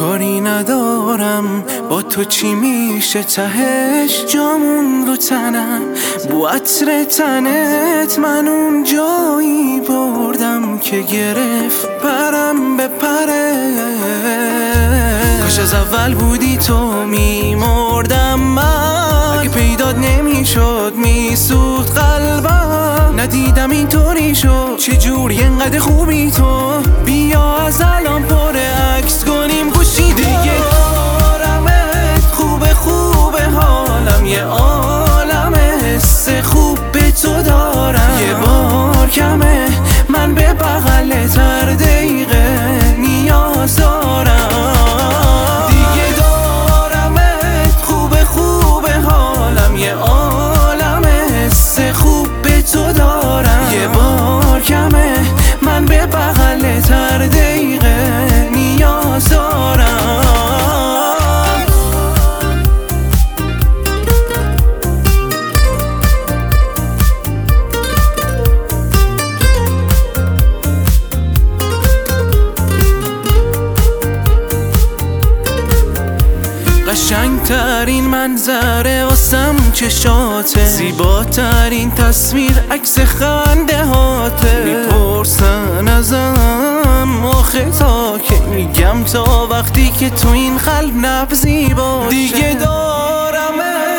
کاری ندارم با تو چی میشه تهش، جامون رو تنم بو عطر تنت، من اون جایی بردم که گرفت پرم به پره. کاش از اول بودی تو میمردم من، اگه پیدات نمیشد میسوخت قلبم. ندیدم اینطوری شد چجوری انقدر خوبی تو، بیا از الان پر عکس کنیم گوشی دیگه. دارمت خوبه خوبه حالم، یه عالمه حس خوب به تو دارم. یه بار کمه من به بغلت هر دقیقه نیاز دارم. دیگه دارمت خوبه خوبه حالم، یه عالمه حس خوب به تو دارم. یه بار کمه من به بغلت هر دقیقه نیاز دارم. قشنگترین منظره واسم چشاته، زیباترین تصویر عکس خنده هاته. میپرسن ازم آخه تا که میگم تا وقتی که تو این قلب نبضی باشه. دیگه دارمه